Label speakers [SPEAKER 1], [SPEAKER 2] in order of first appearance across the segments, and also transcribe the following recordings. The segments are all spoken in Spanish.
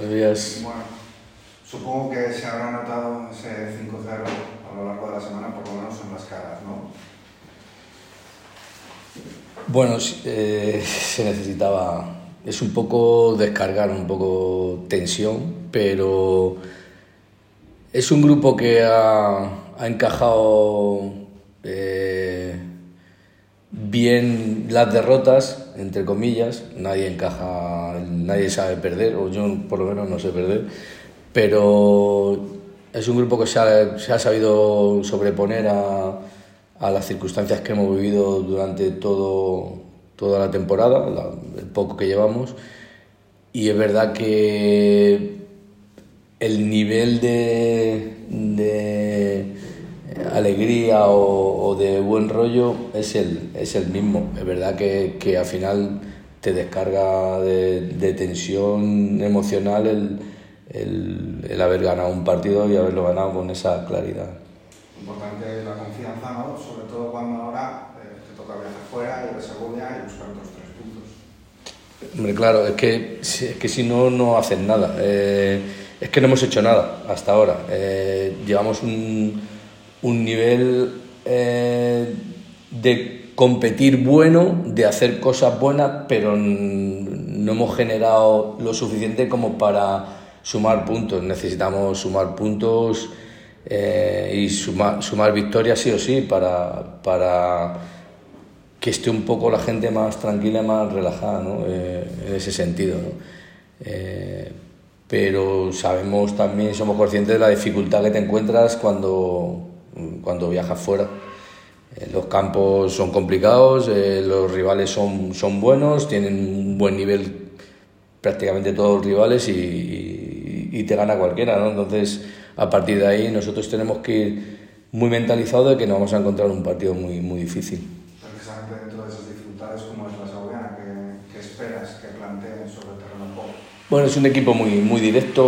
[SPEAKER 1] Buenos días.
[SPEAKER 2] Bueno, supongo que se habrá notado ese 5-0 a lo largo de la semana, por lo menos en las caras, ¿no?
[SPEAKER 1] Bueno, se necesitaba, es un poco descargar, un poco tensión, pero es un grupo que ha encajado bien las derrotas, entre comillas. Nadie sabe perder, o yo por lo menos no sé perder, pero es un grupo que se ha sabido sobreponer a las circunstancias que hemos vivido durante toda la temporada, el poco que llevamos, y es verdad que el nivel de alegría o de buen rollo es el mismo. Es verdad que al final te descarga de tensión emocional el haber ganado un partido y haberlo ganado con esa claridad.
[SPEAKER 2] Importante la confianza, ¿no? Sobre todo cuando ahora te toca viajar fuera, ir a Segovia y buscar otros 3 puntos.
[SPEAKER 1] Hombre, claro, es que si no, no hacen nada. Es que no hemos hecho nada hasta ahora. Llevamos un nivel de competir bueno, de hacer cosas buenas, pero no hemos generado lo suficiente como para sumar puntos. Necesitamos sumar puntos y sumar victorias sí o sí para que esté un poco la gente más tranquila y más relajada, ¿no? En ese sentido, ¿no? Pero sabemos también, somos conscientes de la dificultad que te encuentras cuando viajas fuera. Los campos son complicados, los rivales son buenos, tienen un buen nivel prácticamente todos los rivales y te gana cualquiera, ¿no? Entonces, a partir de ahí nosotros tenemos que ir muy mentalizados de que nos vamos a encontrar un partido muy, muy difícil.
[SPEAKER 2] Precisamente dentro de esas dificultades, ¿cómo es la Segoviana? ¿Qué esperas que planteen sobre el terreno de juego?
[SPEAKER 1] Bueno, es un equipo muy, muy directo,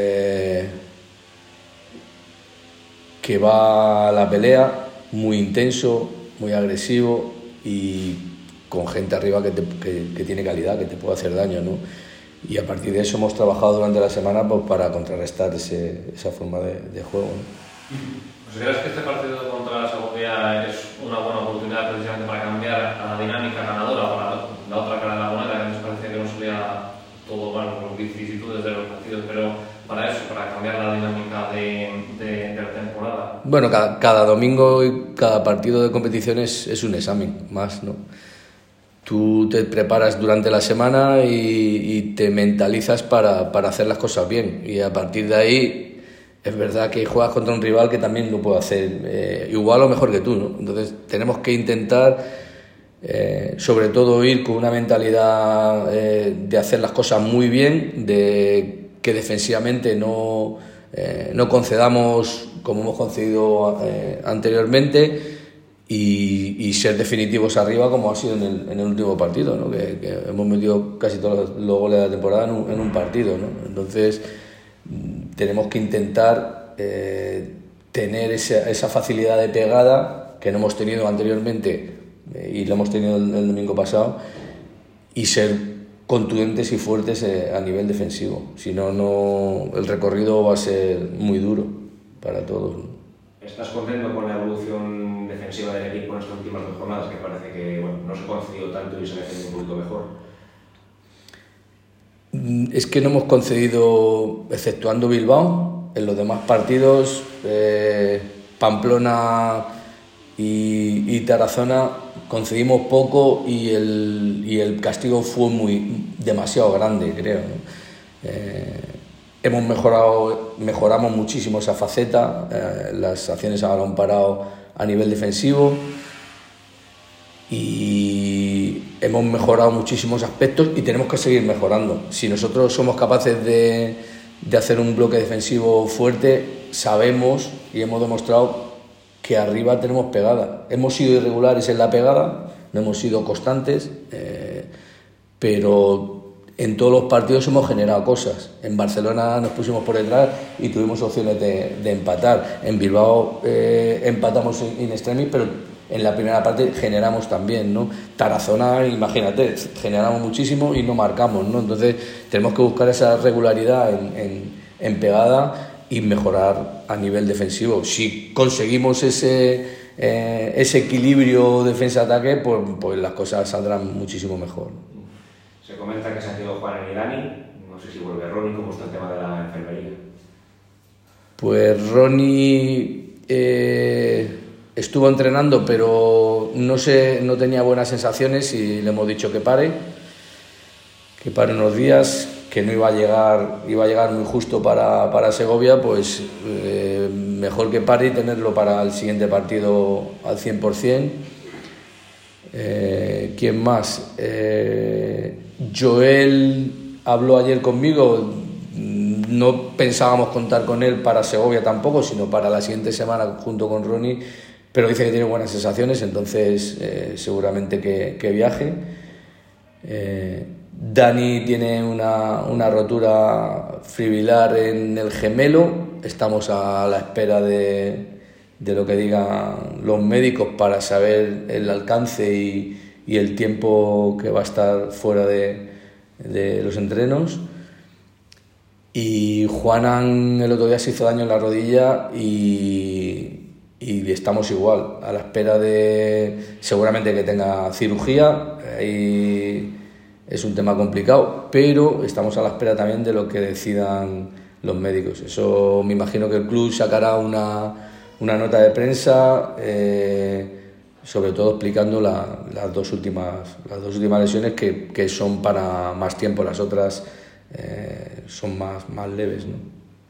[SPEAKER 1] que va a la pelea, muy intenso, muy agresivo y con gente arriba que tiene calidad, que te puede hacer daño, ¿no? Y a partir de eso hemos trabajado durante la semana pues, para contrarrestar esa forma de juego, ¿no?
[SPEAKER 3] ¿Crees que este partido contra la Segovia es una buena oportunidad precisamente para cambiar a la dinámica ganadora, para la otra cara de la moneda, que nos parecía que no salía todo mal por vicisitudes de los partidos, pero para eso, para cambiar la dinámica de la temporada?
[SPEAKER 1] Bueno, cada domingo y cada partido de competición es un examen más, ¿no? Tú te preparas durante la semana y te mentalizas para hacer las cosas bien, y a partir de ahí es verdad que juegas contra un rival que también lo puede hacer igual o mejor que tú, ¿no? Entonces tenemos que intentar sobre todo ir con una mentalidad de hacer las cosas muy bien, de que defensivamente no concedamos como hemos concedido anteriormente y ser definitivos arriba como ha sido en el último partido, ¿no? Que hemos metido casi todos los goles de la temporada en un partido, ¿no? Entonces tenemos que intentar tener esa facilidad de pegada que no hemos tenido anteriormente y lo hemos tenido el domingo pasado, y ser contundentes y fuertes a nivel defensivo. Si no, el recorrido va a ser muy duro para todos, ¿no?
[SPEAKER 4] ¿Estás contento con la evolución defensiva del equipo en estas últimas 2 jornadas? Que parece que no se ha concedido tanto y se ha defendido un poquito mejor.
[SPEAKER 1] Es que no hemos concedido, exceptuando Bilbao, en los demás partidos, Pamplona y Tarazona, concedimos poco y el castigo fue demasiado grande, creo, ¿no? Mejoramos muchísimo esa faceta, las acciones a balón parado a nivel defensivo, y hemos mejorado muchísimos aspectos y tenemos que seguir mejorando. Si nosotros somos capaces de hacer un bloque defensivo fuerte, sabemos y hemos demostrado que arriba tenemos pegada. Hemos sido irregulares en la pegada, no hemos sido constantes, pero en todos los partidos hemos generado cosas. En Barcelona nos pusimos por detrás y tuvimos opciones de empatar. En Bilbao empatamos in extremis, pero en la primera parte generamos también, ¿no? Tarazona, imagínate, generamos muchísimo y no marcamos, ¿no? Entonces tenemos que buscar esa regularidad en pegada y mejorar a nivel defensivo. Si conseguimos ese equilibrio defensa-ataque, pues las cosas saldrán muchísimo mejor.
[SPEAKER 4] Se comenta que se ha ido Juan y Dani, no sé si vuelve Ronnie, ¿cómo está el tema de la enfermería?
[SPEAKER 1] Pues Ronnie estuvo entrenando, pero no tenía buenas sensaciones y le hemos dicho que pare unos días, que no iba a llegar muy justo para Segovia, pues mejor que pare y tenerlo para el siguiente partido al 100%. ¿Quién más? Joel habló ayer conmigo, no pensábamos contar con él para Segovia tampoco, sino para la siguiente semana junto con Ronnie, pero dice que tiene buenas sensaciones, entonces seguramente que viaje. Dani tiene una rotura fibrilar en el gemelo, estamos a la espera de lo que digan los médicos para saber el alcance y el tiempo que va a estar fuera de los entrenos. Y Juanan el otro día se hizo daño en la rodilla y estamos igual, a la espera de seguramente que tenga cirugía. Y es un tema complicado, pero estamos a la espera también de lo que decidan los médicos. Eso me imagino que el club sacará una nota de prensa, sobre todo explicando las dos últimas lesiones que son para más tiempo, las otras son más leves, ¿no?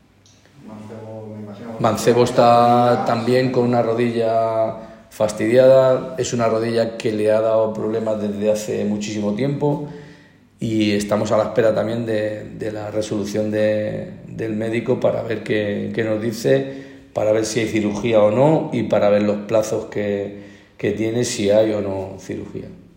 [SPEAKER 1] Mancebo está también con una rodilla fastidiada, es una rodilla que le ha dado problemas desde hace muchísimo tiempo y estamos a la espera también de la resolución del médico para ver qué nos dice, para ver si hay cirugía o no y para ver los plazos que tiene, si hay o no cirugía.